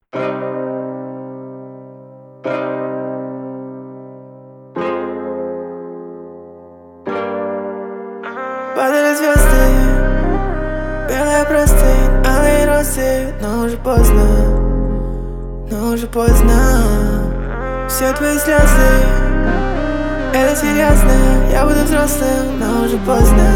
Падали звезды, белая простынь, алые розы. Но уже поздно, но уже поздно. Все твои слезы, это серьезно. Я буду взрослым, но уже поздно.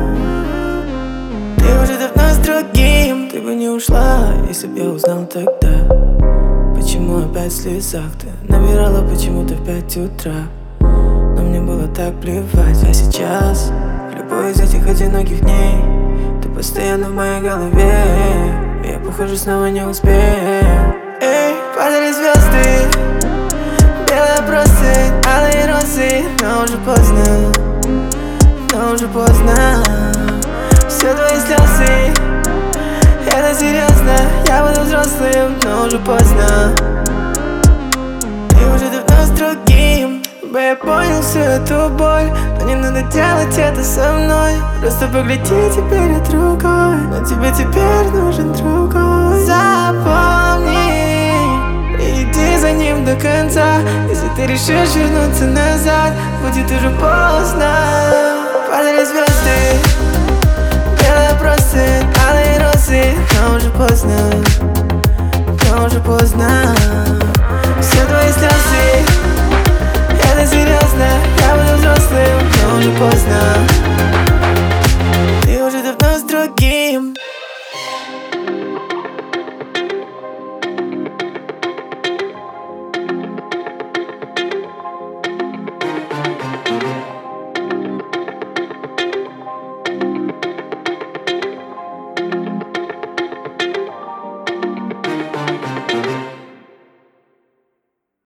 Ты уже давно с другим. Ты бы не ушла, если б я узнал тогда. Почему опять в слезах ты набирала почему-то в 5 утра? Но мне было так плевать. А сейчас в любой из этих одиноких дней ты постоянно в моей голове. Я, похоже, снова не успею. Эй, падали звезды, белая простынь, алые розы. Но уже поздно, но уже поздно. Все твои слезы, это серьезно. Я буду взрослым, но уже поздно. Ты уже давно с другим. Я понял всю эту боль, но не надо делать это со мной. Просто погляди теперь от другой. Но тебе теперь нужен другой. Запомни, иди за ним до конца. Если ты решишь вернуться назад, будет уже поздно. Падали звезды, белая простынь, алые розы. Но уже поздно, но уже поздно.